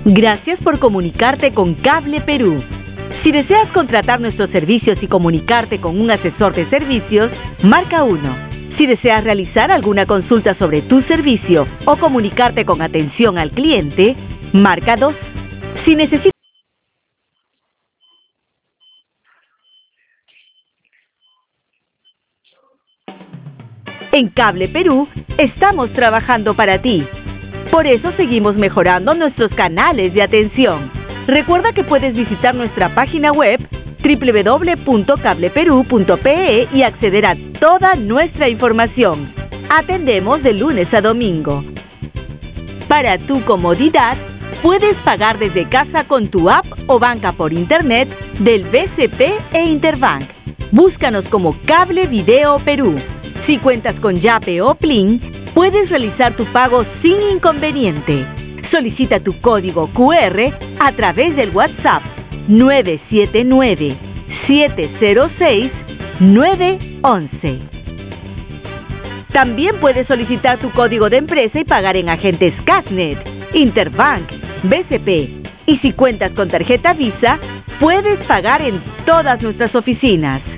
Gracias por comunicarte con Cable Perú. Si deseas contratar nuestros servicios y comunicarte con un asesor de servicios, marca 1. Si deseas realizar alguna consulta sobre tu servicio o comunicarte con atención al cliente, marca 2. Si necesitas... En Cable Perú estamos trabajando para ti. Por eso seguimos mejorando nuestros canales de atención. Recuerda que puedes visitar nuestra página web www.cableperu.pe y acceder a toda nuestra información. Atendemos de lunes a domingo. Para tu comodidad, puedes pagar desde casa con tu app o banca por internet del BCP e Interbank. Búscanos como Cable Video Perú. Si cuentas con Yape o Plin, puedes realizar tu pago sin inconveniente. Solicita tu código QR a través del WhatsApp 979-706-911. También puedes solicitar tu código de empresa y pagar en agentes Casnet, Interbank, BCP. Y si cuentas con tarjeta Visa, puedes pagar en todas nuestras oficinas.